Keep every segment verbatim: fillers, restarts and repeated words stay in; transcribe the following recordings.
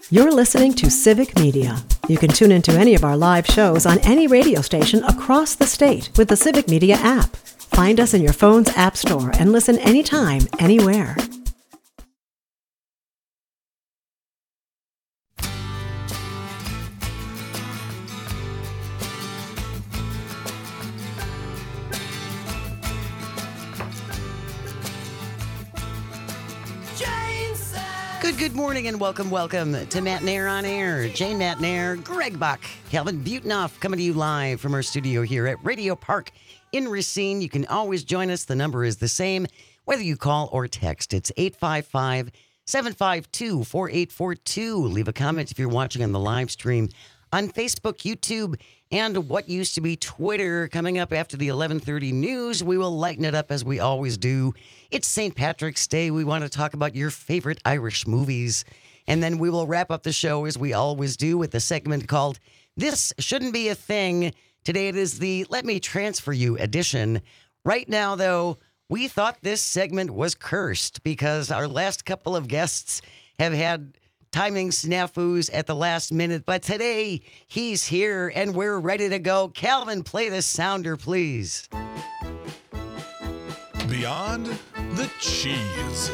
You're listening to Civic Media. You can tune into any of our live shows on any radio station across the state with the Civic Media app. Find us in your phone's app store and listen anytime, anywhere. Good, good morning and welcome, welcome to Matt Nair on Air. Jane Matt Nair, Greg Buck, Calvin Butenoff coming to you live from our studio here at Radio Park in Racine. You can always join us. The number is the same, whether you call or text. It's eight five five, seven five two, four eight four two. Leave a comment if you're watching on the live stream on Facebook, YouTube, and what used to be Twitter. Coming up after the eleven thirty news, we will lighten it up as we always do. It's Saint Patrick's Day. We want to talk about your favorite Irish movies. And then we will wrap up the show as we always do with a segment called This Shouldn't Be a Thing. Today it is the Let Me Transfer You edition. Right now, though, we thought this segment was cursed because our last couple of guests have had timing snafus at the last minute. But today, he's here and we're ready to go. Calvin, play the sounder, please. Beyond the cheese.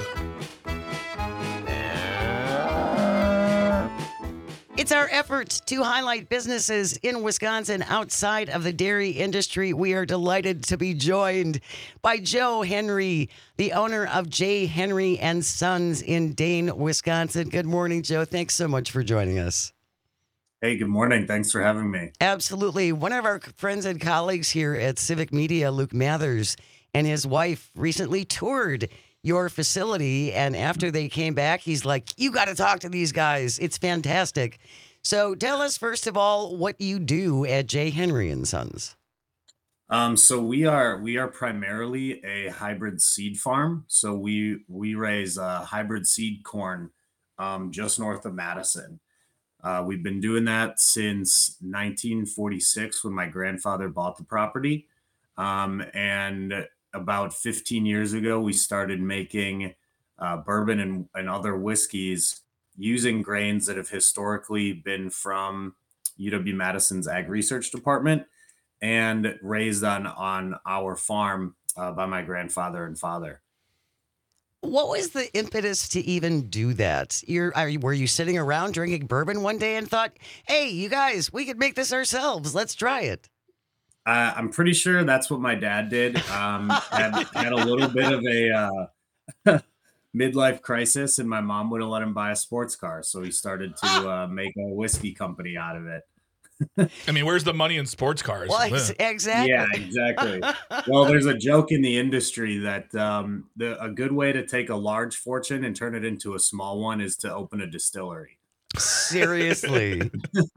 It's our effort to highlight businesses in Wisconsin outside of the dairy industry. We are delighted to be joined by Joe Henry, the owner of J. Henry and Sons in Dane, Wisconsin. Good morning, Joe. Thanks so much for joining us. Hey, good morning. Thanks for having me. Absolutely. One of our friends and colleagues here at Civic Media, Luke Mathers, and his wife recently toured your facility, and after they came back, he's like, you got to talk to these guys. It's fantastic. So tell us, first of all, what you do at J. Henry and Sons. Um, so we are we are primarily a hybrid seed farm. So we we raise uh, hybrid seed corn um, just north of Madison. Uh, we've been doing that since nineteen forty-six when my grandfather bought the property. Um, and about fifteen years ago, we started making uh, bourbon and, and other whiskeys using grains that have historically been from U W-Madison's Ag Research Department and raised on, on our farm uh, by my grandfather and father. What was the impetus to even do that? You're, are you, were you sitting around drinking bourbon one day and thought, hey, you guys, we could make this ourselves. Let's try it. Uh, I'm pretty sure that's what my dad did. Um, had, had a little bit of a uh, midlife crisis, and my mom wouldn't let him buy a sports car, so he started to uh, make a whiskey company out of it. I mean, where's the money in sports cars? Well, ex- exactly. Yeah, exactly. Well, there's a joke in the industry that um, the, a good way to take a large fortune and turn it into a small one is to open a distillery. Seriously.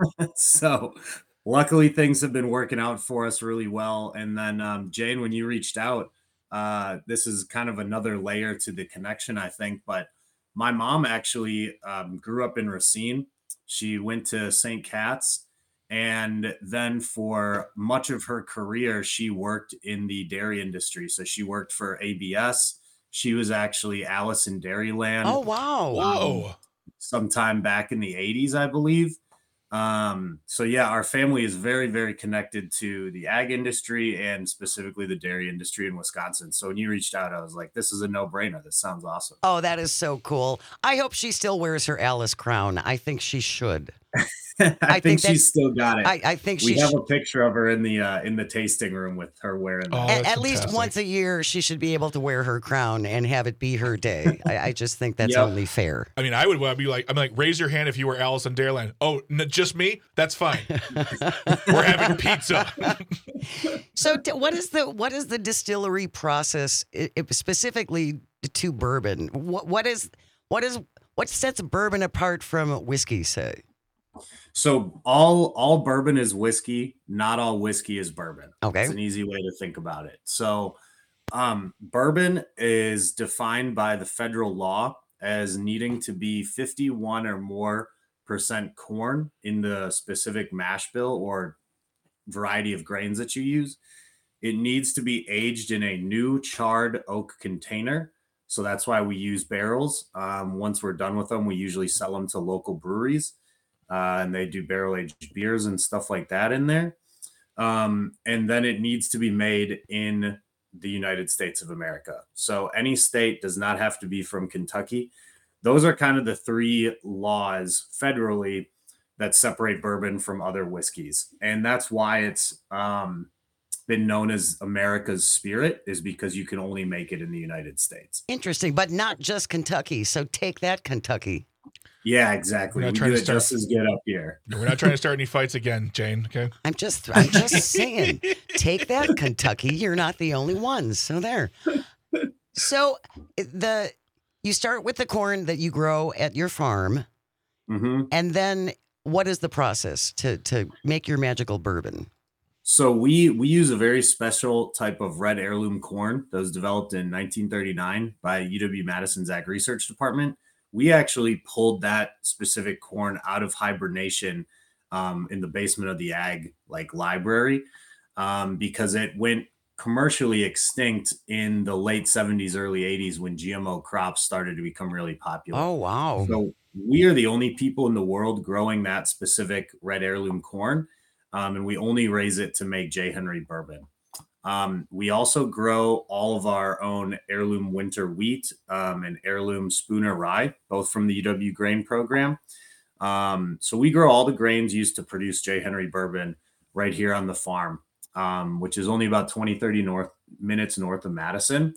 So luckily, things have been working out for us really well. And then, um, Jane, when you reached out, uh, this is kind of another layer to the connection, I think. But my mom actually um, grew up in Racine. She went to Saint Cat's. And then for much of her career, she worked in the dairy industry. So she worked for A B S. She was actually Alice in Dairyland. Oh, wow. Whoa. Um, sometime back in the eighties, I believe. Um, so yeah, our family is very, very connected to the ag industry and specifically the dairy industry in Wisconsin. So when you reached out, I was like, this is a no brainer. This sounds awesome. Oh, that is so cool. I hope she still wears her Alice crown. I think she should. I, I think, think she's still got it. I, I think we she have sh- a picture of her in the uh, in the tasting room with her wearing that. Oh, at, that's at least fantastic. once a year, she should be able to wear her crown and have it be her day. I, I just think that's Yep. only fair. I mean, I would want to be like, I'm like, raise your hand if you were Alice in Dairyland. Oh, n- just me? That's fine. We're having pizza. So, t- what is the what is the distillery process i- i- specifically to bourbon? What what is what is what sets bourbon apart from whiskey? Say. So all all bourbon is whiskey. Not all whiskey is bourbon. Okay. It's an easy way to think about it. So um, bourbon is defined by the federal law as needing to be fifty-one or more percent corn in the specific mash bill or variety of grains that you use. It needs to be aged in a new charred oak container. So that's why we use barrels. Um, once we're done with them, we usually sell them to local breweries, uh, and they do barrel aged beers and stuff like that in there. Um, and then it needs to be made in the United States of America. So any state does not have to be from Kentucky. Those are kind of the three laws federally that separate bourbon from other whiskeys. And that's why it's um, been known as America's Spirit, is because you can only make it in the United States. Interesting, but not just Kentucky. So take that, Kentucky. Yeah, exactly. We're not We trying do to it start- just as good up here. We're not trying to start any fights again, Jane. Okay. I'm just, I'm just saying, take that, Kentucky. You're not the only ones. So there. So the you start with the corn that you grow at your farm, Mm-hmm. and then what is the process to to make your magical bourbon? So we we use a very special type of red heirloom corn that was developed in nineteen thirty-nine by U W Madison's Ag Research Department. We actually pulled that specific corn out of hibernation um, in the basement of the ag like library um, because it went commercially extinct in the late seventies, early eighties when G M O crops started to become really popular. Oh wow! So we are the only people in the world growing that specific red heirloom corn, um, and we only raise it to make J. Henry bourbon. Um, we also grow all of our own heirloom winter wheat um, and heirloom Spooner rye, both from the U W grain program. Um, so we grow all the grains used to produce J. Henry bourbon right here on the farm, um, which is only about twenty, thirty north minutes north of Madison.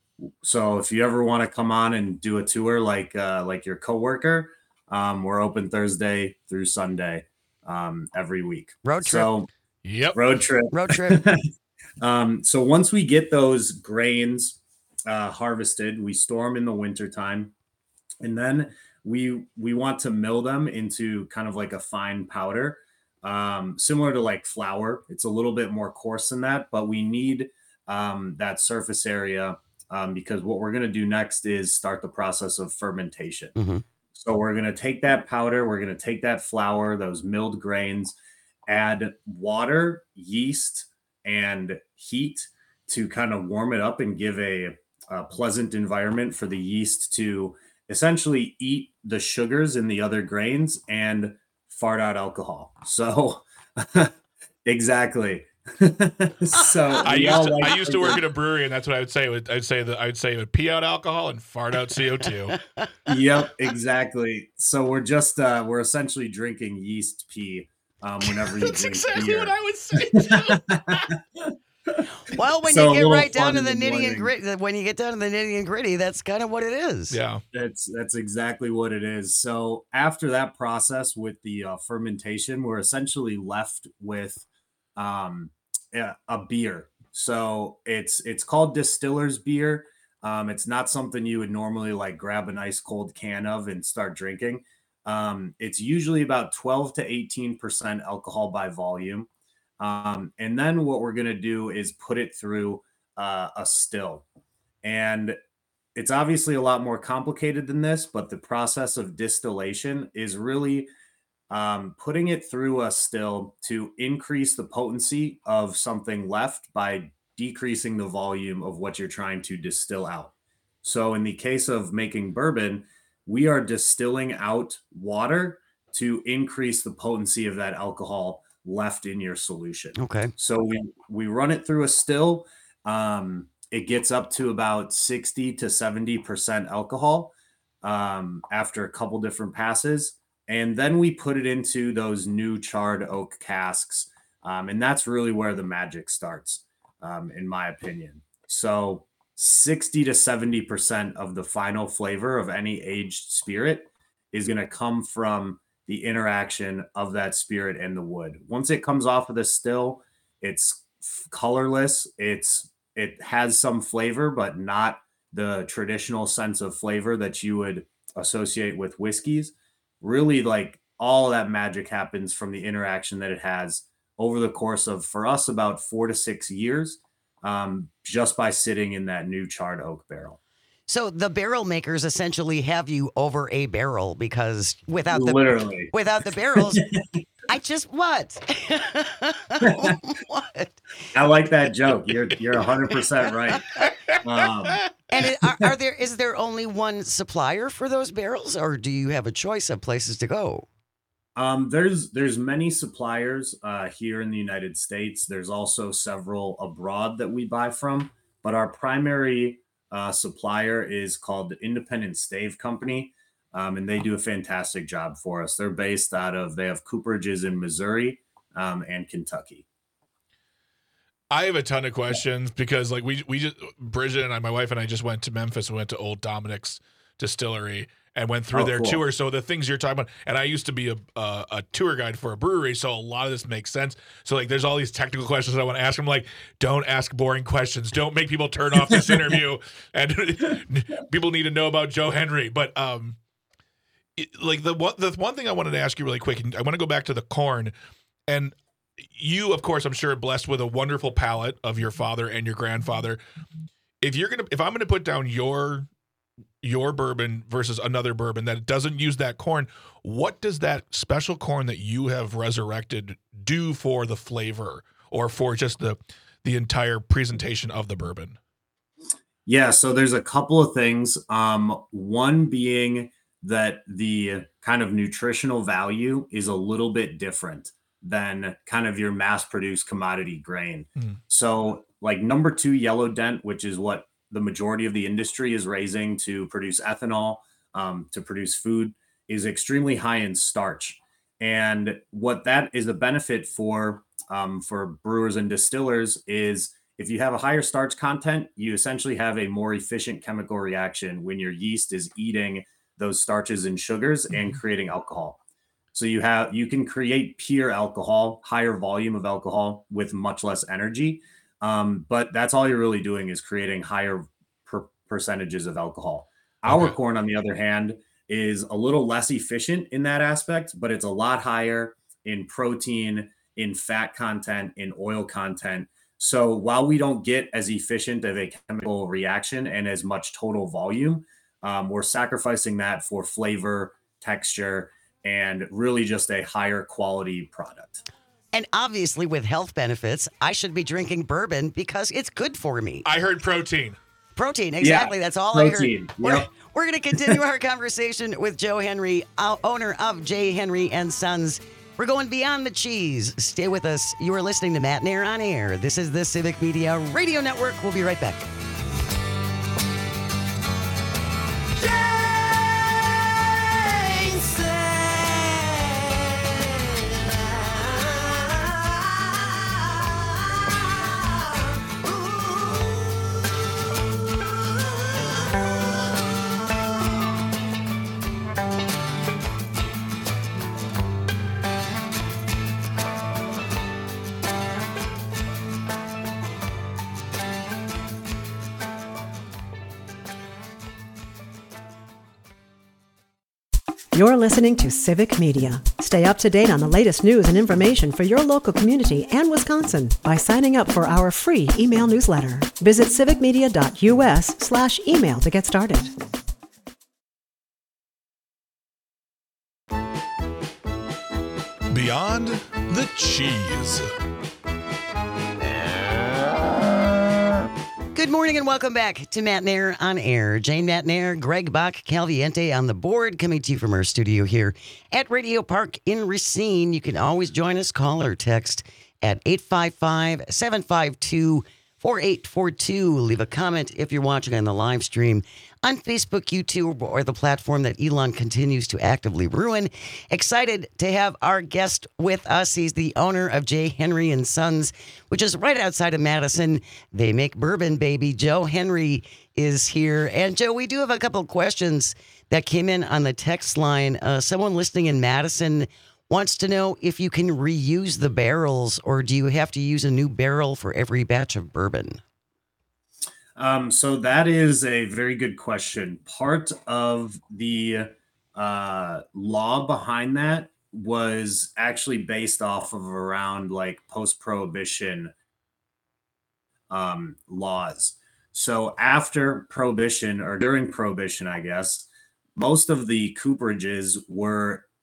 So if you ever want to come on and do a tour like uh, like your coworker, um, we're open Thursday through Sunday um, every week. Road trip. So Yep. road trip. Road trip. Um, so once we get those grains uh, harvested, we store them in the wintertime, and then we we want to mill them into kind of like a fine powder, um, similar to like flour. It's a little bit more coarse than that, but we need um, that surface area um, because what we're going to do next is start the process of fermentation. Mhm. So we're going to take that powder, we're going to take that flour, those milled grains, add water, yeast, and heat to kind of warm it up and give a, a pleasant environment for the yeast to essentially eat the sugars in the other grains and fart out alcohol. So exactly. So I we used all to, like I used to work at a brewery, and that's what I would say. I would- I'd say that I would say it would pee out alcohol and fart out C O two. Yep, exactly. So we're just uh we're essentially drinking yeast pee um whenever you That's drink exactly beer. what I would say. Too. Well, when So a you get little right down fun to the in the nitty and morning. gritty, when you get down to the nitty and gritty, that's kind of what it is. Yeah. That's that's exactly what it is. So after that process with the uh, fermentation, we're essentially left with um, a, a beer. So it's it's called distiller's beer. Um, it's not something you would normally like grab a nice cold can of and start drinking. Um, it's usually about twelve to eighteen percent alcohol by volume. Um, and then what we're going to do is put it through uh, a still. And it's obviously a lot more complicated than this, but the process of distillation is really um, putting it through a still to increase the potency of something left by decreasing the volume of what you're trying to distill out. So in the case of making bourbon, we are distilling out water to increase the potency of that alcohol left in your solution. Okay. So we we run it through a still. Um, it gets up to about sixty to seventy percent alcohol um, after a couple different passes. And then we put it into those new charred oak casks. Um, and that's really where the magic starts, um, in my opinion. So sixty to seventy percent of the final flavor of any aged spirit is going to come from the interaction of that spirit and the wood. Once it comes off of the still, it's colorless. It's it has some flavor, but not the traditional sense of flavor that you would associate with whiskeys. Really, like all that magic happens from the interaction that it has over the course of, for us, about four to six years, um, just by sitting in that new charred oak barrel. So the barrel makers essentially have you over a barrel because without the Literally. without the barrels, I just what? What? I like that joke. You're you're one hundred percent right. Um, And it, are, are there is there only one supplier for those barrels, or do you have a choice of places to go? um, there's there's many suppliers uh, here in the United States. There's also several abroad that we buy from, but our primary uh, supplier is called the Independent Stave Company, um, and they do a fantastic job for us. They're based out of they have cooperages in Missouri um, and Kentucky. I have a ton of questions because, like, we we just Bridget and I, my wife and I, just went to Memphis and went to Old Dominic's Distillery and went through Oh, their cool. tour. So the things you're talking about, and I used to be a, a a tour guide for a brewery, so a lot of this makes sense. So like, there's all these technical questions I want to ask them. Like, don't ask boring questions. Don't make people turn off this interview. And people need to know about Joe Henry. But um, it, like the one the one thing I wanted to ask you really quick, and I want to go back to the corn. And you, of course, I'm sure, blessed with a wonderful palate of your father and your grandfather. If you're gonna, if I'm gonna put down your your bourbon versus another bourbon that doesn't use that corn, what does that special corn that you have resurrected do for the flavor or for just the the entire presentation of the bourbon? Yeah, so there's a couple of things. Um, one being that the kind of nutritional value is a little bit different than kind of your mass-produced commodity grain. Mm. So like number two yellow dent, which is what the majority of the industry is raising to produce ethanol, um, to produce food, is extremely high in starch. And what that is a benefit for um, for brewers and distillers is if you have a higher starch content, you essentially have a more efficient chemical reaction when your yeast is eating those starches and sugars and creating alcohol. So you have you can create pure alcohol, higher volume of alcohol with much less energy. Um, but that's all you're really doing is creating higher per- percentages of alcohol. Our Okay. corn, on the other hand, is a little less efficient in that aspect, but it's a lot higher in protein, in fat content, in oil content. So while we don't get as efficient of a chemical reaction and as much total volume, um, we're sacrificing that for flavor, texture, and really just a higher quality product. And obviously, with health benefits, I should be drinking bourbon because it's good for me. I heard protein. Protein, exactly. Yeah, That's all protein, I heard. We're, yep. we're going to continue our conversation with Joe Henry, uh, owner of J. Henry and Sons. We're going beyond the cheese. Stay with us. You are listening to Matt Nair on Air. This is the Civic Media Radio Network. We'll be right back. You're listening to Civic Media. Stay up to date on the latest news and information for your local community and Wisconsin by signing up for our free email newsletter. Visit civicmedia.us slash email to get started. Beyond the cheese. Good morning and welcome back to Matt Nair on Air. Jane Matt Nair, Greg Bach, Calviente on the board, coming to you from our studio here at Radio Park in Racine. You can always join us, call or text at eight five five, seven five two, four eight four two. Leave a comment if you're watching on the live stream on Facebook, YouTube, or the platform that Elon continues to actively ruin. Excited to have our guest with us. He's the owner of J. Henry and Sons, which is right outside of Madison. They make bourbon, baby. Joe Henry is here. And Joe, we do have a couple of questions that came in on the text line. Uh, someone listening in Madison wants to know if you can reuse the barrels, or do you have to use a new barrel for every batch of bourbon? Um, so that is a very good question. Part of the uh, law behind that was actually based off of around like post-prohibition um, laws. So after prohibition or during prohibition, I guess, most of the cooperages were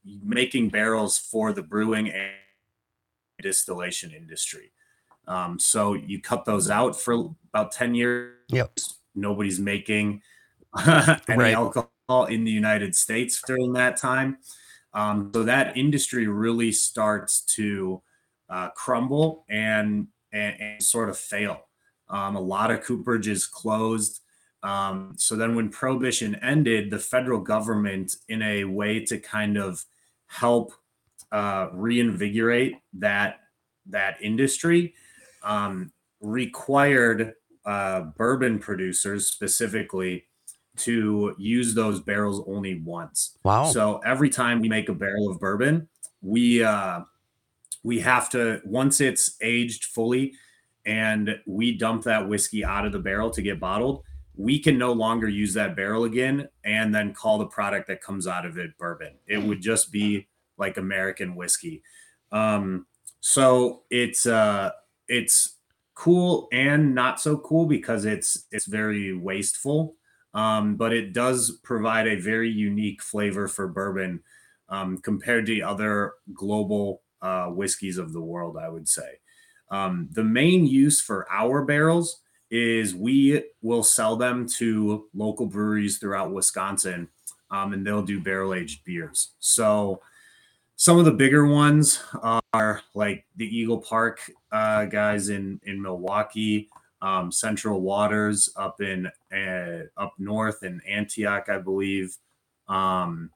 making barrels for the brewing and distillation industry. Um, so you cut those out for about ten years. Yep. Nobody's making any Right. alcohol in the United States during that time. Um, so that industry really starts to uh, crumble and, and, and sort of fail. Um, a lot of cooperages closed. Um, so then when Prohibition ended, the federal government, in a way to kind of help uh, reinvigorate that, that industry, um, required uh, bourbon producers specifically to use those barrels only once. Wow. So every time we make a barrel of bourbon, we uh, we have to, once it's aged fully and we dump that whiskey out of the barrel to get bottled, we can no longer use that barrel again and then call the product that comes out of it bourbon. It would just be like American whiskey. Um, so it's uh, it's cool and not so cool because it's it's very wasteful. Um, but it does provide a very unique flavor for bourbon um, compared to other global uh, whiskeys of the world, I would say. Um, the main use for our barrels is we will sell them to local breweries throughout Wisconsin, um, and they'll do barrel-aged beers. So some of the bigger ones are like the Eagle Park uh, guys in, in Milwaukee, Um, Central Waters up in uh, up north in Antioch, I believe, um,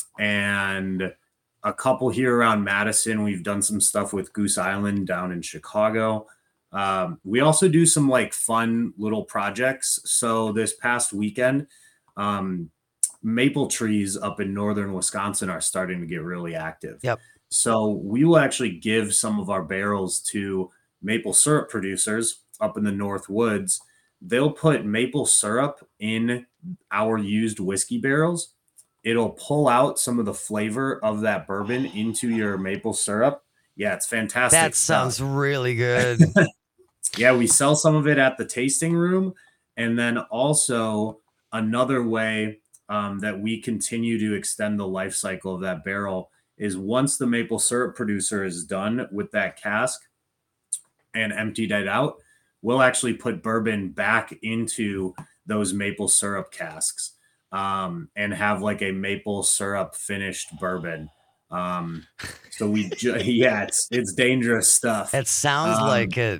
and a couple here around Madison. We've done some stuff with Goose Island down in Chicago. Um, we also do some like fun little projects. So this past weekend, um, maple trees up in northern Wisconsin are starting to get really active. Yep. So we will actually give some of our barrels to maple syrup producers up in the North Woods. They'll put maple syrup in our used whiskey barrels. It'll pull out some of the flavor of that bourbon into your maple syrup. Yeah, it's fantastic. That stuff. sounds really good. Yeah, we sell some of it at the tasting room. And then also another way um, that we continue to extend the life cycle of that barrel is once the maple syrup producer is done with that cask and emptied it out, we'll actually put bourbon back into those maple syrup casks um, and have like a maple syrup finished bourbon. Um, so we, ju- yeah, it's, it's dangerous stuff. That sounds Um, like it.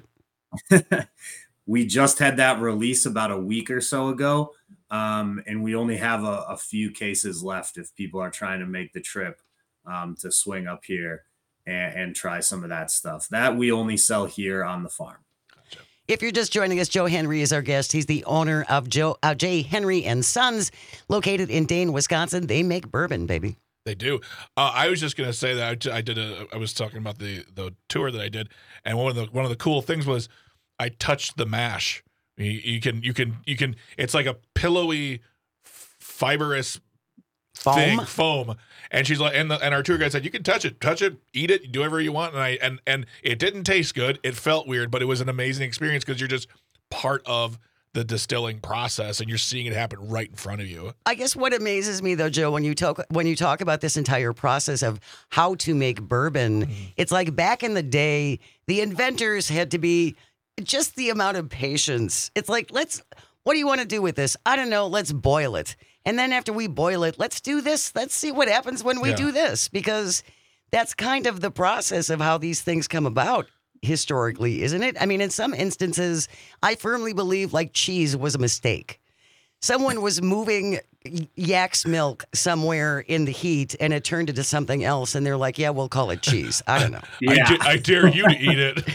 We just had that release about a week or so ago. Um, and we only have a, a few cases left if people are trying to make the trip um, to swing up here and, and try some of that stuff. That we only sell here on the farm. If you're just joining us, Joe Henry is our guest. He's the owner of Joe uh, J. Henry and Sons, located in Dane, Wisconsin. They make bourbon, baby. They do. Uh, I was just gonna say that I, t- I did a. I was talking about the the tour that I did, and one of the one of the cool things was I touched the mash. You, you can you can you can. It's like a pillowy, fibrous Foam? thing, foam. And she's like, and the, and our tour guide said, you can touch it, touch it, eat it, do whatever you want. And I and and it didn't taste good. It felt weird, but it was an amazing experience because you're just part of the distilling process and you're seeing it happen right in front of you. I guess what amazes me though, Joe, when you talk when you talk about this entire process of how to make bourbon, mm-hmm. it's like back in the day, the inventors had to be just the amount of patience. It's like, let's, what do you want to do with this? I don't know. Let's boil it. And then after we boil it, let's do this. Let's see what happens when we Yeah. do this, because that's kind of the process of how these things come about historically, isn't it? I mean, in some instances, I firmly believe like cheese was a mistake. Someone was moving yak's milk somewhere in the heat and it turned into something else. And they're like, yeah, we'll call it cheese. I don't know. Yeah. I, da- I dare you to eat it.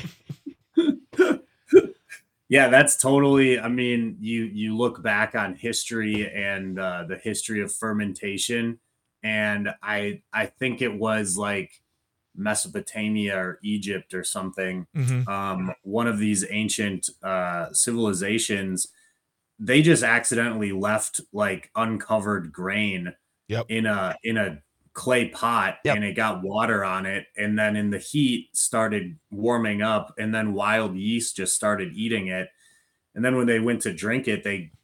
Yeah, that's totally, I mean, you you look back on history and uh, the history of fermentation, and I I think it was like Mesopotamia or Egypt or something. Mm-hmm. Um, one of these ancient uh, civilizations, they just accidentally left like uncovered grain Yep. in a in a clay pot, Yep. and it got water on it, and then in the heat started warming up, and then wild yeast just started eating it, and then when they went to drink it, they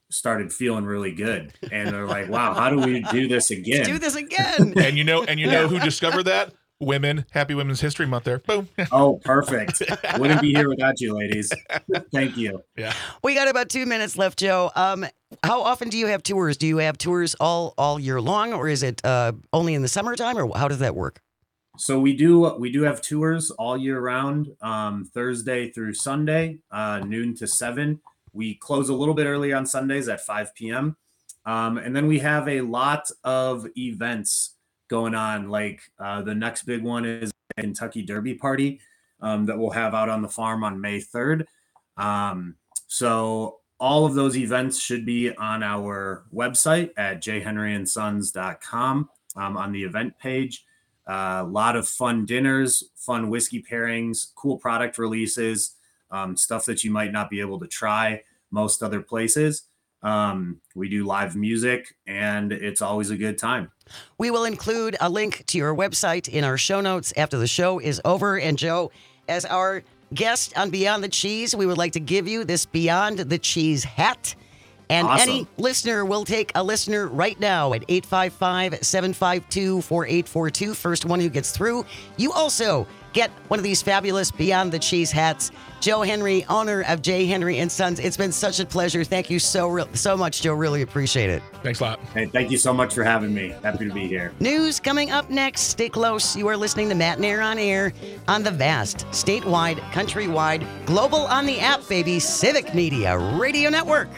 started feeling really good. And they're like, wow, how do we do this again? Let's do this again. And you know, and you know who discovered that? Women. Happy Women's History Month there. Boom. Oh, perfect. Wouldn't be here without you, ladies. Thank you. Yeah. We got about two minutes left, Joe. Um, how often do you have tours? Do you have tours all all year long, or is it uh, only in the summertime, or how does that work? So we do we do have tours all year round, um, Thursday through Sunday, uh, noon to seven. We close a little bit early on Sundays at five p.m. Um, and then we have a lot of events going on. Like uh, the next big one is a Kentucky Derby party um, that we'll have out on the farm on May third. Um, so all of those events should be on our website at j henry and sons dot com um, on the event page. A uh, lot of fun dinners, fun whiskey pairings, cool product releases, um, stuff that you might not be able to try most other places. Um, we do live music, and it's always a good time. We will include a link to your website in our show notes after the show is over. And Joe, as our guest on Beyond the Cheese, we would like to give you this Beyond the Cheese hat. And Awesome. Any listener will take a listener right now at eight five five, seven five two, four eight four two. First one who gets through. You also get one of these fabulous Beyond the Cheese hats. Joe Henry, owner of J. Henry and Sons. It's been such a pleasure. Thank you so re- so much, Joe. Really appreciate it. Thanks a lot. Hey, thank you so much for having me. Happy to be here. News coming up next. Stay close. You are listening to Matt and Air on Air on the vast, statewide, countrywide, global on the app, baby, Civic Media Radio Network.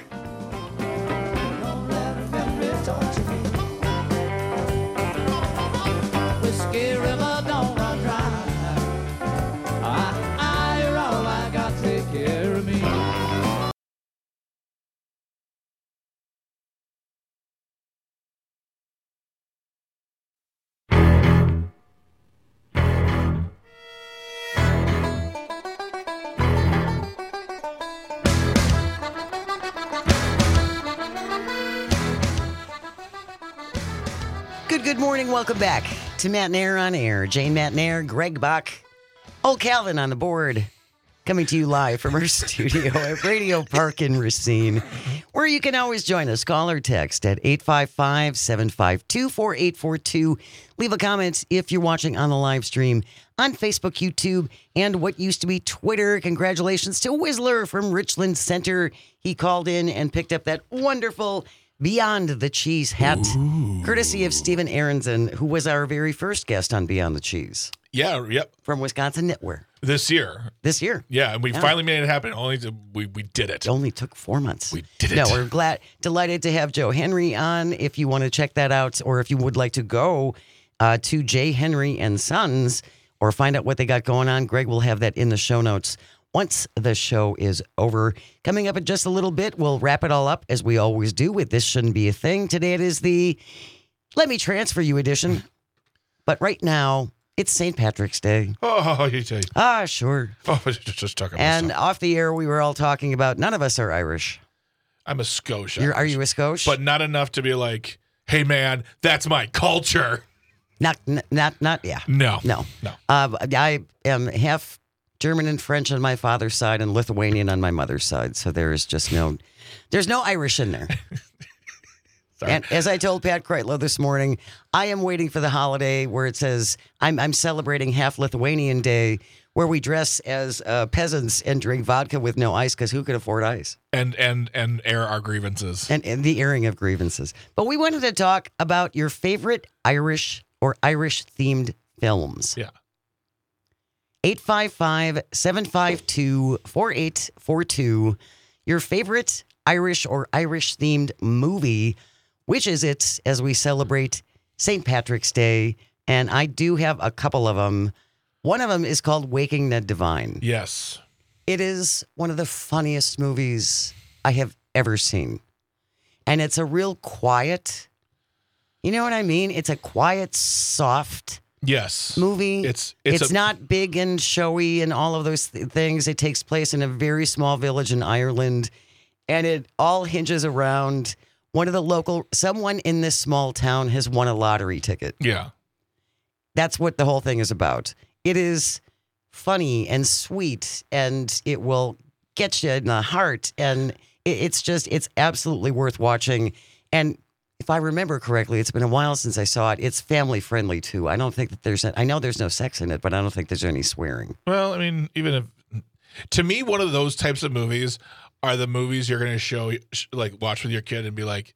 Whiskey River, don't run dry. I, I, you're all I got. Take care of me. Good, good morning. Welcome back to Matt and Air on Air. Jane Matt and Air, Greg Bach, old Calvin on the board, coming to you live from our studio at Radio Park in Racine, where you can always join us. Call or text at eight five five, seven five two, four eight four two. Leave a comment if you're watching on the live stream on Facebook, YouTube, and what used to be Twitter. Congratulations to Whistler from Richland Center. He called in and picked up that wonderful Beyond the Cheese hat, Ooh. Courtesy of Stephen Aronson, who was our very first guest on Beyond the Cheese. Yeah, yep. From Wisconsin Knitwear. This year. This year. Yeah, and we yeah. finally made it happen. Only to, we we did it. It only took four months. We did it. No, we're glad, delighted to have Joe Henry on. If you want to check that out, or if you would like to go uh, to J. Henry and Sons, or find out what they got going on, Greg will have that in the show notes once the show is over. Coming up in just a little bit, we'll wrap it all up as we always do with This Shouldn't Be a Thing. Today it is the Let Me Transfer You edition. But right now, it's Saint Patrick's Day. Oh, you say. Ah, sure. Oh, just, just talking about And stuff. off the air, we were all talking about, none of us are Irish. I'm a Scotia. You're, are you a Scotia? But not enough to be like, hey, man, that's my culture. Not, not, not, yeah. No. No. No. Uh, I am half German and French on my father's side and Lithuanian on my mother's side. So there is just no, there's no Irish in there. Sorry. And as I told Pat Kreitlow this morning, I am waiting for the holiday where it says I'm, I'm celebrating half Lithuanian Day, where we dress as uh, peasants and drink vodka with no ice, because who could afford ice? And and and air our grievances. And, and the airing of grievances. But we wanted to talk about your favorite Irish or Irish-themed films. Yeah. eight five five, seven five two, four eight four two. Your favorite Irish or Irish-themed movie. Which is it as we celebrate Saint Patrick's Day? And I do have a couple of them. One of them is called Waking Ned Divine. Yes. It is one of the funniest movies I have ever seen. And it's a real quiet, you know what I mean? It's a quiet, soft Yes. movie. It's It's, it's, a, not big and showy and all of those th- things. It takes place in a very small village in Ireland. And it all hinges around one of the local, someone in this small town has won a lottery ticket. Yeah. That's what the whole thing is about. It is funny and sweet, and it will get you in the heart. And It, it's just, it's absolutely worth watching. And if I remember correctly, it's been a while since I saw it. It's family friendly too. I don't think that there's, a, I know there's no sex in it, but I don't think there's any swearing. Well, I mean, even if, to me, one of those types of movies are the movies you're going to show, like, watch with your kid and be like,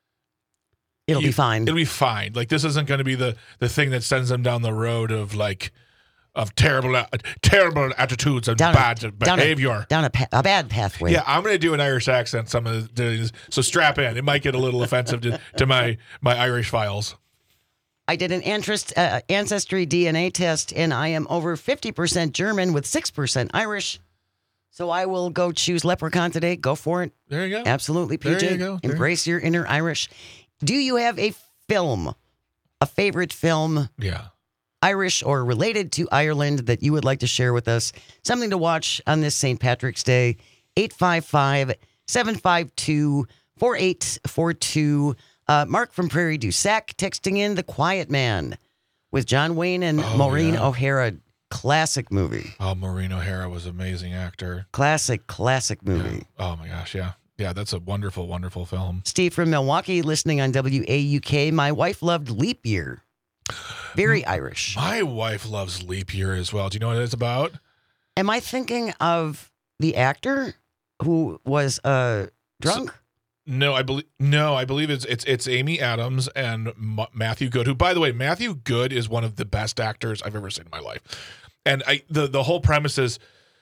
It'll you, be fine. It'll be fine. Like, this isn't going to be the the thing that sends them down the road of like of terrible terrible attitudes and down bad a, behavior. Down, a, down a, pa- a bad pathway. Yeah, I'm going to do an Irish accent some of the days, so strap in. It might get a little offensive to, to my my Irish files. I did an interest, uh, ancestry D N A test, and I am over fifty percent German with six percent Irish. So I will go choose Leprechaun today. Go for it. There you go. Absolutely, P J. There you go. There Embrace your inner Irish. Do you have a film, a favorite film, Yeah. Irish or related to Ireland, that you would like to share with us? Something to watch on this Saint Patrick's Day. eight five five, seven five two, four eight four two. Uh, Mark from Prairie du Sac texting in The Quiet Man with John Wayne and Oh, Maureen yeah. O'Hara. Classic movie. Oh, Maureen O'Hara was an amazing actor. Classic, classic movie. Oh my gosh, yeah. Yeah, that's a wonderful, wonderful film. Steve from Milwaukee listening on W A U K. My wife loved Leap Year. Very Irish. My wife loves Leap Year as well. Do you know what it's about? Am I thinking of the actor who was uh, drunk? So, no, I believe no, I believe it's it's it's Amy Adams and M- Matthew Good. Who, by the way, Matthew Good is one of the best actors I've ever seen in my life. And I the the whole premise is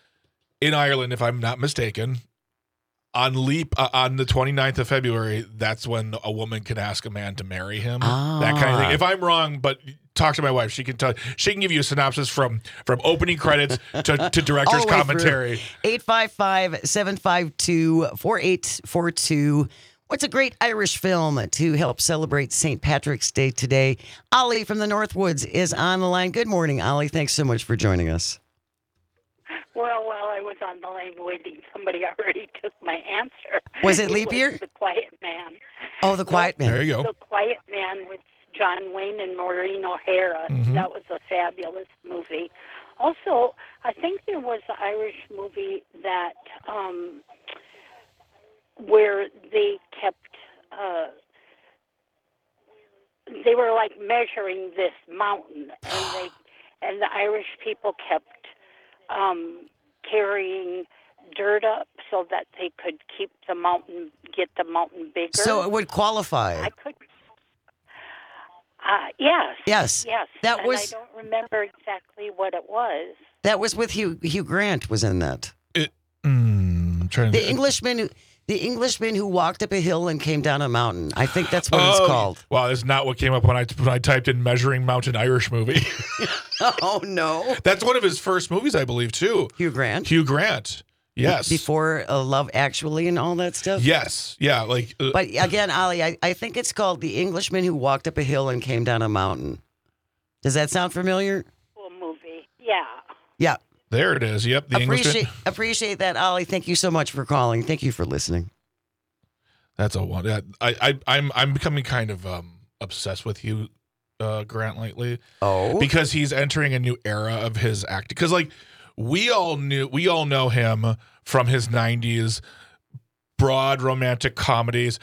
in Ireland, if I'm not mistaken, on Leap uh, on the twenty-ninth of February, that's when a woman can ask a man to marry him. Ah. That kind of thing. If I'm wrong, but talk to my wife. She can tell. She can give you a synopsis from from opening credits to, to director's All the way commentary. eight five five, seven five two, four eight four two. What's a great Irish film to help celebrate Saint Patrick's Day today? Ollie from the Northwoods is on the line. Good morning, Ollie. Thanks so much for joining us. Well, while I was on the line waiting, somebody already took my answer. Was it Leap Year? Was The Quiet Man. Oh, The Quiet Man. There you go. The Quiet Man with John Wayne and Maureen O'Hara. Mhm. That was a fabulous movie. Also, I think there was an Irish movie that um, where they kept. Uh, they were like measuring this mountain, and they and the Irish people kept um, carrying dirt up so that they could keep the mountain, get the mountain bigger. So it would qualify. I could. Uh, yes. Yes. Yes. That and was- I don't remember exactly what it was. That was with Hugh. Hugh Grant was in that. It, mm, I'm trying to The Englishman who, the Englishman who walked up a hill and came down a mountain. I think that's what Oh, it's called. Wow, that's not what came up when I when I typed in "measuring mountain Irish movie." Oh no, That's one of his first movies, I believe, too. Hugh Grant. Hugh Grant. Yes. Before uh, Love Actually and all that stuff. Yes. Yeah. Like. Uh, But again, Ollie, I, I think it's called The Englishman Who Walked Up a Hill and Came Down a Mountain. Does that sound familiar? Cool movie. Yeah. Yeah. there it is. Yep. The appreciate Englishman. appreciate that, Ollie. Thank you so much for calling. Thank you for listening. That's a one. That, I, I I'm I'm becoming kind of um obsessed with Hugh uh, Grant lately. Oh. Because he's entering a new era of his acting. Because like we all knew, we all know him from his nineties broad romantic comedies.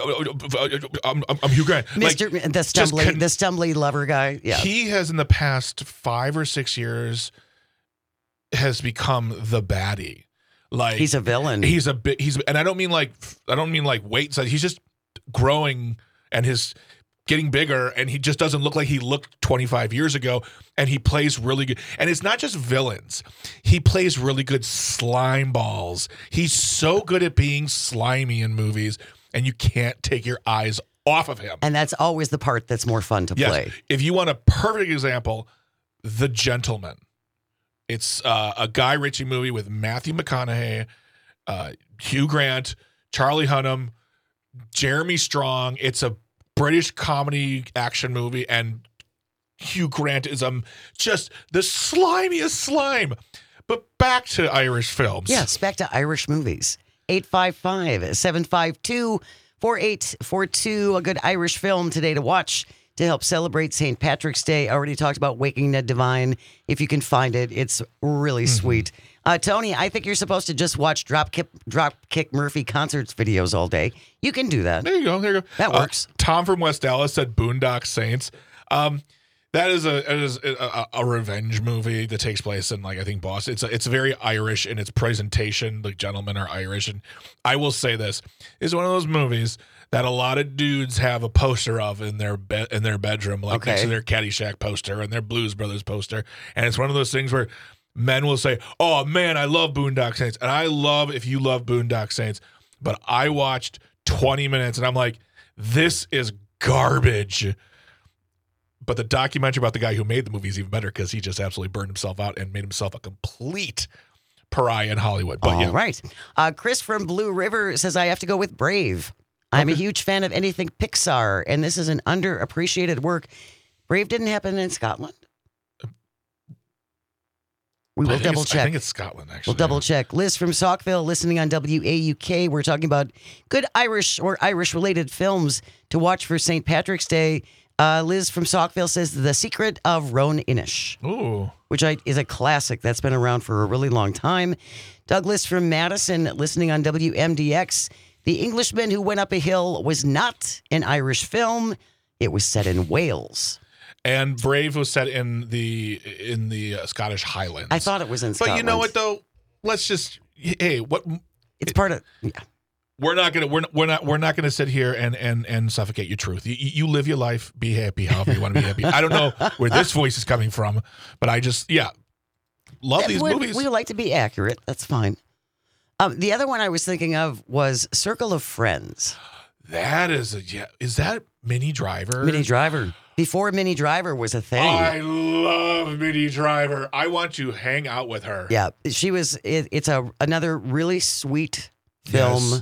I'm, I'm, I'm Hugh Grant, Mister Like, the just stumbly con- the stumbly lover guy. Yeah. He has in the past five or six years has become the baddie. Like He's a villain. He's a bit. He's and I don't mean like I don't mean like weight size. He's just growing and his getting bigger, and he just doesn't look like he looked twenty-five years ago. And he plays really good. And it's not just villains. He plays really good slime balls. He's so good at being slimy in movies, and you can't take your eyes off of him. and that's always the part that's more fun to Yes. play. If you want a perfect example, The Gentleman. It's uh, a Guy Ritchie movie with Matthew McConaughey, uh, Hugh Grant, Charlie Hunnam, Jeremy Strong. It's a British comedy action movie, and Hugh Grant is um just the slimiest slime. But back to Irish films. Yes, back to Irish movies. eight five five, seven five two, four eight four two. A good Irish film today to watch. to help celebrate Saint Patrick's Day. I already talked about Waking Ned Divine. If you can find it, it's really mm-hmm. sweet. Uh, Tony, I think you're supposed to just watch Dropkick, Dropkick Murphy concerts videos all day. You can do that. There you go. There you go. That works. Uh, Tom from West Dallas said Boondock Saints. Um, that is a it is a, a revenge movie that takes place in, like, I think Boston. It's a, it's very Irish in its presentation. The gentlemen are Irish, and I will say this is one of those movies that a lot of dudes have a poster of in their be- in their bedroom, like okay. next to their Caddyshack poster and their Blues Brothers poster, and it's one of those things where men will say, "Oh man, I love Boondock Saints," and I love if you love Boondock Saints, but I watched twenty minutes and I'm like, this is garbage. But the documentary about the guy who made the movie is even better because he just absolutely burned himself out and made himself a complete pariah in Hollywood. But All yeah. right. Uh, Chris from Blue River says, I have to go with Brave. I'm Okay. a huge fan of anything Pixar, and this is an underappreciated work. Brave didn't happen in Scotland. We I will think double it's- check. I think it's Scotland, actually. We'll double check. Liz from Saukville, listening on W A U K. We're talking about good Irish or Irish-related films to watch for Saint Patrick's Day. Uh, Liz from Saukville says The Secret of Roan Inish, Ooh. which I, is a classic that's been around for a really long time. Douglas from Madison, listening on W M D X. The Englishman Who Went Up a Hill was not an Irish film. It was set in Wales. And Brave was set in the in the uh, Scottish Highlands. I thought it was in But Scotland. you know what, though? Let's just hey, what It's part of... Yeah. we're not gonna we're, we're not we're not gonna sit here and and and suffocate your truth. You, you live your life, be happy, however you want to be happy. I don't know where this voice is coming from, but I just yeah, love these we, movies. We like to be accurate. That's fine. Um, the other one I was thinking of was Circle of Friends. That is a yeah. Is that Minnie Driver? Minnie Driver. Before Minnie Driver was a thing. I love Minnie Driver. I want to hang out with her. Yeah, she was. It, it's a another really sweet film Yes.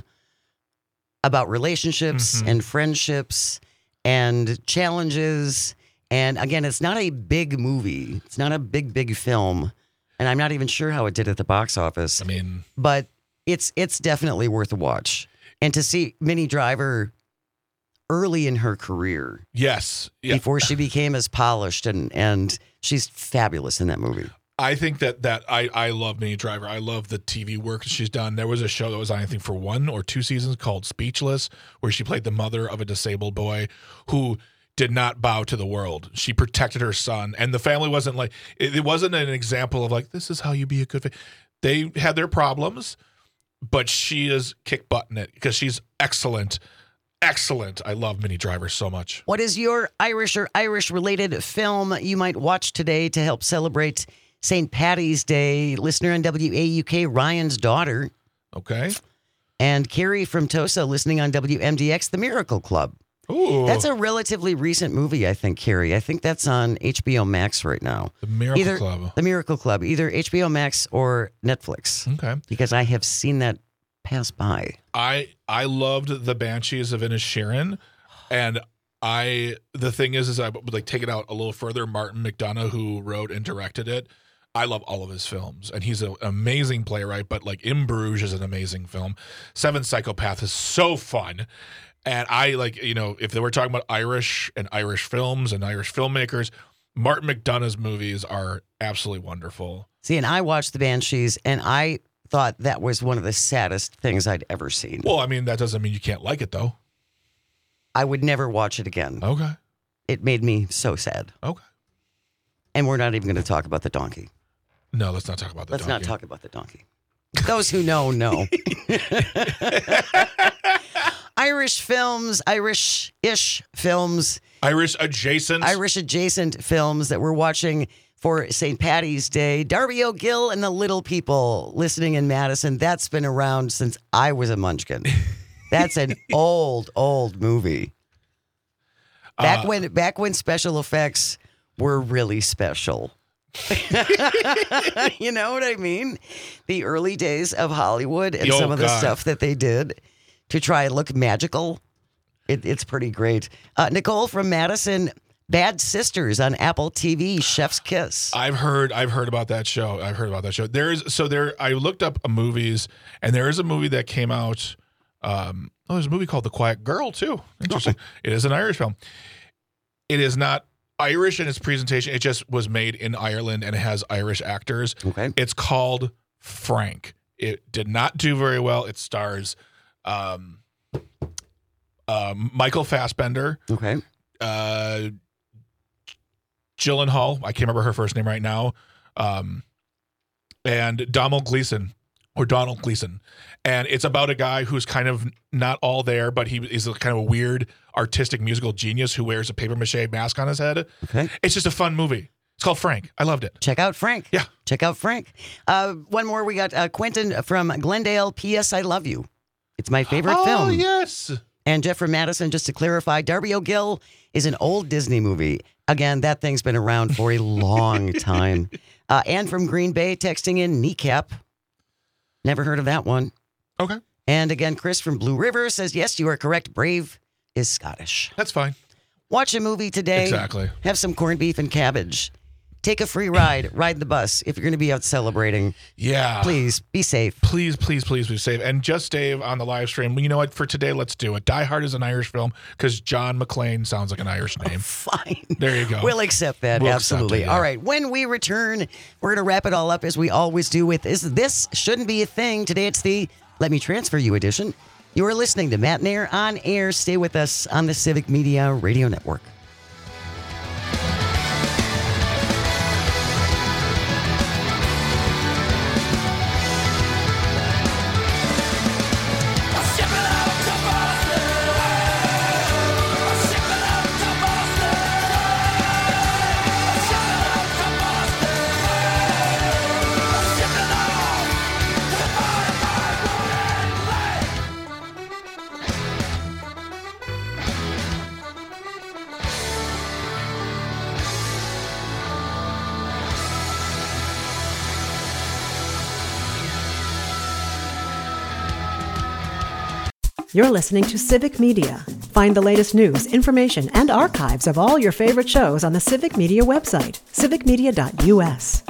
about relationships Mhm. and friendships and challenges. And again, it's not a big movie. It's not a big, big film. And I'm not even sure how it did at the box office. I mean, But it's it's definitely worth a watch. And to see Minnie Driver early in her career, yes. Yeah. before she became as polished, and and she's fabulous in that movie. I think that that I, I love Minnie Driver. I love the T V work she's done. There was a show that was on, I think, for one or two seasons called Speechless, where she played the mother of a disabled boy who did not bow to the world. She protected her son, and the family wasn't like it, it wasn't an example of like, this is how you be a good fa-. They had their problems, but she is kick butting it because she's excellent. Excellent. I love Minnie Driver so much. What is your Irish or Irish-related film you might watch today to help celebrate Saint Patty's Day? Listener on W A U K, Ryan's Daughter. Okay. And Carrie from Tosa, listening on W M D X, The Miracle Club. Ooh. That's a relatively recent movie, I think, Carrie. I think that's on H B O Max right now. The Miracle Either Club. The Miracle Club, either H B O Max or Netflix, Okay. because I have seen that pass by. I I loved the Banshees of Inisherin, and I the thing is is I would like take it out a little further. Martin McDonough, who wrote and directed it, I love all of his films, and he's an amazing playwright. But like In Bruges is an amazing film. Seven Psychopath is so fun, and I like you know if they were talking about Irish and Irish films and Irish filmmakers, Martin McDonough's movies are absolutely wonderful. See, and I watched The Banshees, and I thought that was one of the saddest things I'd ever seen. Well, I mean that doesn't mean you can't like it though. I would never watch it again. Okay. It made me so sad. Okay. And we're not even going to talk about the donkey. No, let's not talk about the Let's donkey. not talk about the donkey. Those who know, know. Irish films, Irish-ish films, Irish adjacent. Irish-adjacent films that we're watching for Saint Patty's Day. Darby O'Gill and the Little People, listening in Madison. That's been around since I was a munchkin. That's an old, old movie. Back Uh, when, back when special effects were really special. You know what I mean? The early days of Hollywood and Oh, some of the God. stuff that they did to try and look magical. It, it's pretty great. Uh, Nicole from Madison, Bad Sisters on Apple T V, Chef's Kiss. I've heard I've heard about that show. I've heard about that show. There's so there I looked up movies, and there is a movie that came out. Um, oh, there's a movie called The Quiet Girl too. Interesting. It is an Irish film. It is not Irish in its presentation. It just was made in Ireland and it has Irish actors. Okay. It's called Frank. It did not do very well. It stars um, uh, Michael Fassbender, Okay. uh, Gyllenhaal. I can't remember her first name right now. Um, and Donald Gleason or Donald Gleason. And it's about a guy who's kind of not all there, but he is a kind of a weird artistic musical genius who wears a paper mache mask on his head. Okay. It's just a fun movie. It's called Frank. I loved it. Check out Frank. Yeah. Check out Frank. Uh, one more. We got uh, Quentin from Glendale. P S. I love you. It's my favorite oh, film. yes. And Jeff from Madison, just to clarify, Darby O'Gill is an old Disney movie. Again, that thing's been around for a long time. Uh, Ann from Green Bay texting in Kneecap. Never heard of that one. Okay. And again, Chris from Blue River says, yes, you are correct. Brave is Scottish. That's fine. Watch a movie today. Exactly. Have some corned beef and cabbage. Take a free ride. Ride the bus if you're going to be out celebrating. Yeah. Please be safe. Please, please, please be safe. And just Dave on the live stream. You know what? For today, let's do it. Die Hard is an Irish film because John McClane sounds like an Irish name. Fine. There you go. We'll accept that. We'll accept Absolutely. it, yeah. All right. When we return, we're going to wrap it all up as we always do with is this shouldn't be a thing. Today it's the Let Me Transfer You edition. You are listening to Matt Nair on air. Stay with us on the Civic Media Radio Network. You're listening to Civic Media. Find the latest news, information, and archives of all your favorite shows on the Civic Media website, civic media dot u s.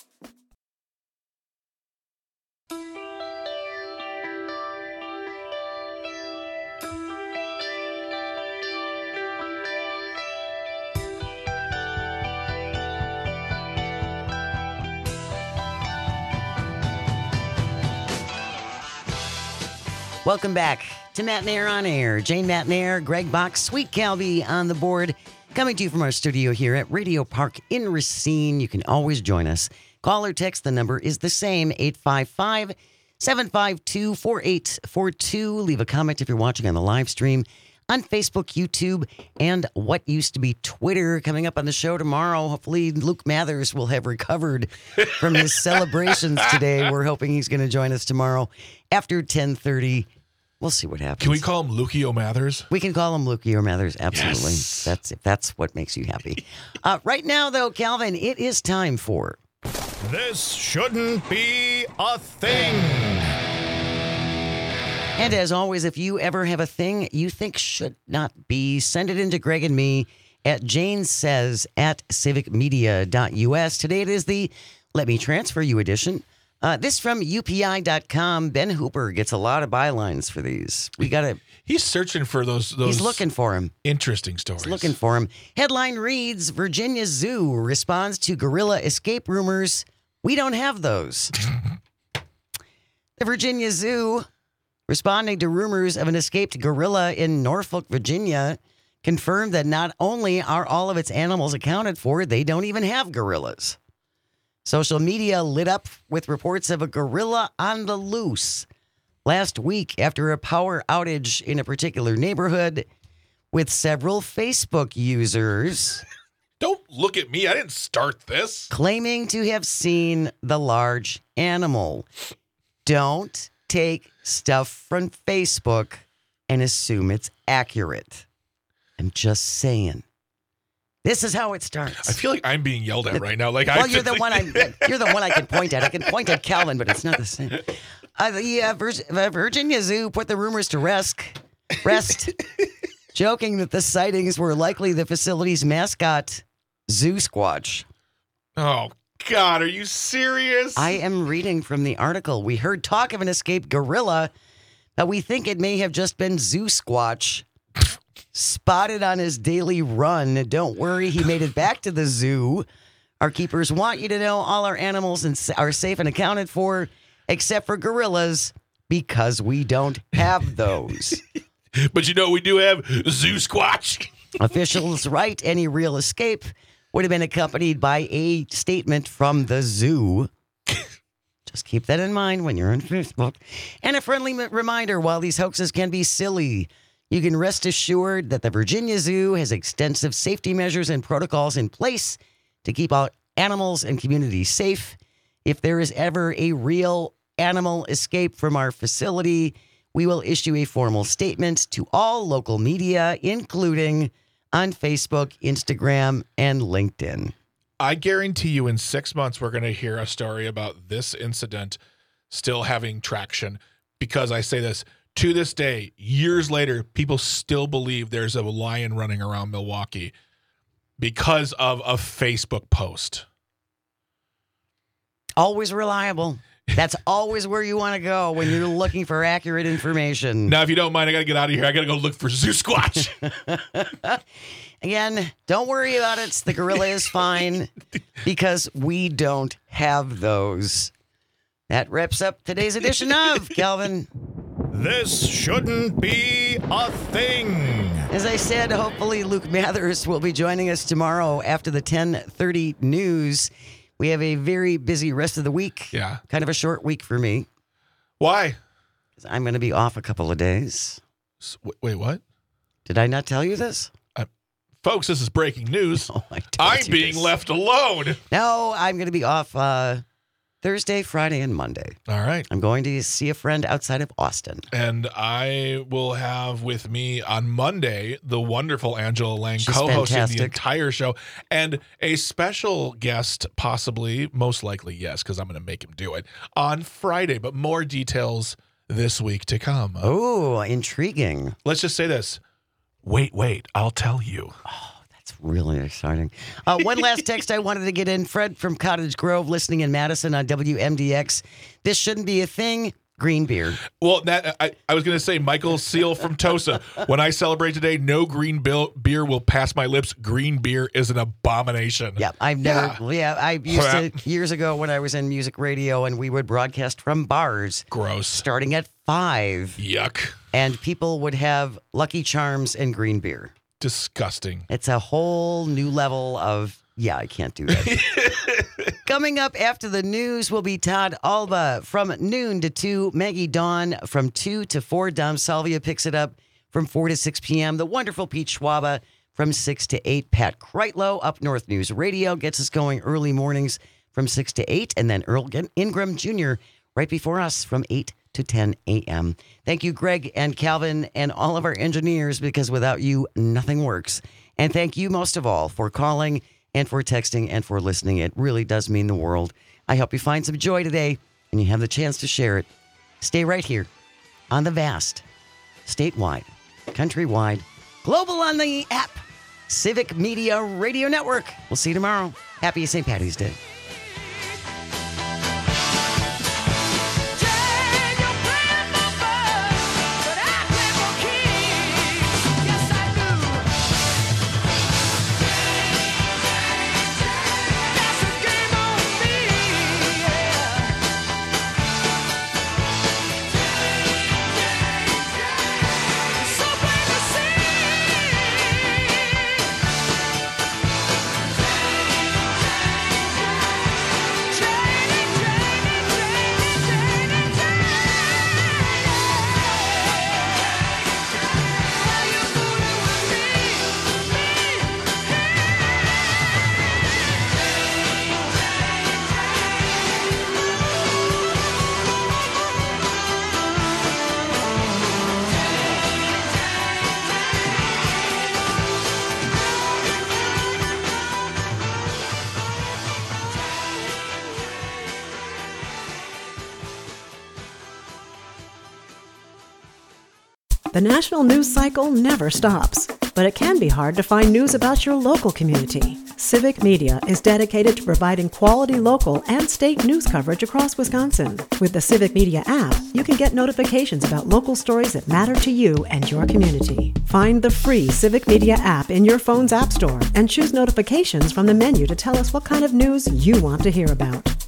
Welcome back to Matt Nair on air. Jane Matt Nair, Greg Bach, Sweet Calby on the board. Coming to you from our studio here at Radio Park in Racine. You can always join us. Call or text. The number is the same, eight five five, seven five two, four eight four two. Leave a comment if you're watching on the live stream on Facebook, YouTube, and what used to be Twitter. Coming up on the show tomorrow, hopefully Luke Mathers will have recovered from his celebrations today. We're hoping he's going to join us tomorrow after ten thirty. We'll see what happens. Can we call him Lukey O'Mathers? We can call him Lukey or Mathers. Absolutely. Yes. That's if that's what makes you happy. Uh, right now, though, Calvin, it is time for This Shouldn't Be a Thing. And as always, if you ever have a thing you think should not be, send it in to Greg and me at Jane Says at civic media dot u s. Today it is the Let Me Transfer You edition. Uh, this from U P I dot com. Ben Hooper gets a lot of bylines for these. We got to. He's searching for those. those He's looking for him. interesting stories. He's looking for him. Headline reads: Virginia Zoo responds to gorilla escape rumors. We don't have those. The Virginia Zoo, responding to rumors of an escaped gorilla in Norfolk, Virginia, confirmed that not only are all of its animals accounted for, they don't even have gorillas. Social media lit up with reports of a gorilla on the loose last week after a power outage in a particular neighborhood, with several Facebook users Don't look at me. I didn't start this. claiming to have seen the large animal. Don't take stuff from Facebook and assume it's accurate. I'm just saying. This is how it starts. I feel like I'm being yelled at right now. Like Well, I you're the one I you're the one I can point at. I can point at Calvin, but it's not the same. Uh, the uh, Vir- uh, Virginia Zoo put the rumors to rest, rest, joking that the sightings were likely the facility's mascot, Zoo Squatch. Oh God, are you serious? I am reading from the article. We heard talk of an escaped gorilla, but we think it may have just been Zoo Squatch. spotted on his daily run. Don't worry, he made it back to the zoo. Our keepers want you to know all our animals and are safe and accounted for, except for gorillas, because we don't have those. But you know, we do have Zoo Squatch. Officials write any real escape would have been accompanied by a statement from the zoo. Just keep that in mind when you're on Facebook. And a friendly m- reminder, while these hoaxes can be silly, you can rest assured that the Virginia Zoo has extensive safety measures and protocols in place to keep our animals and communities safe. If there is ever a real animal escape from our facility, we will issue a formal statement to all local media, including on Facebook, Instagram, and LinkedIn. I guarantee you in six months, we're going to hear a story about this incident still having traction, because I say this, to this day, years later, people still believe there's a lion running around Milwaukee because of a Facebook post. Always reliable. That's always where you want to go when you're looking for accurate information. Now, if you don't mind, I got to get out of here. I got to go look for Zoo Squatch. Again, don't worry about it. The gorilla is fine because we don't have those. That wraps up today's edition of Calvin. This shouldn't be a thing. As I said, hopefully Luke Mathers will be joining us tomorrow after the ten thirty news. We have a very busy rest of the week. Yeah. Kind of a short week for me. Why? 'Cause I'm going to be off a couple of days. S- w- Wait, what? Did I not tell you this? Folks, this is breaking news. No, I told I'm you being this. left alone. No, I'm going to be off uh, Thursday, Friday, and Monday. All right. I'm going to see a friend outside of Austin. And I will have with me on Monday the wonderful Angela Lang She's co-hosting fantastic. the entire show, and a special guest, possibly, most likely, yes, because I'm going to make him do it, on Friday. But more details this week to come. Oh, intriguing. Let's just say this. Wait, wait, I'll tell you. That's really exciting. Uh, one last text I wanted to get in. Fred from Cottage Grove, listening in Madison on W M D X. This shouldn't be a thing. Green beer. Well, that I, I was going to say, Michael Seal from Tosa. When I celebrate today, no green bill, beer will pass my lips. Green beer is an abomination. Yeah, I've never. Yeah, I used to years ago when I was in music radio, and we would broadcast from bars. Gross. Starting at five, Yuck. and people would have Lucky Charms and green beer. Disgusting. It's a whole new level of. Yeah, I can't do that. Coming up after the news will be Todd Alba from noon to two. Maggie Dawn from two to four. Dom Salvia picks it up from four to six p.m. The wonderful Pete Schwaba from six to eight. Pat Kreitlow, Up North News Radio, gets us going early mornings from six to eight. And then Earl Ingram Junior right before us from eight to ten a.m. Thank you, Greg and Calvin and all of our engineers, because without you, nothing works. And thank you most of all for calling and for texting and for listening. It really does mean the world. I hope you find some joy today and you have the chance to share it. Stay right here on the vast, statewide, countrywide, global on the app, Civic Media Radio Network. We'll see you tomorrow. Happy Saint Patty's Day. The national news cycle never stops, but it can be hard to find news about your local community. Civic Media is dedicated to providing quality local and state news coverage across Wisconsin. With the Civic Media app, you can get notifications about local stories that matter to you and your community. Find the free Civic Media app in your phone's app store and choose notifications from the menu to tell us what kind of news you want to hear about.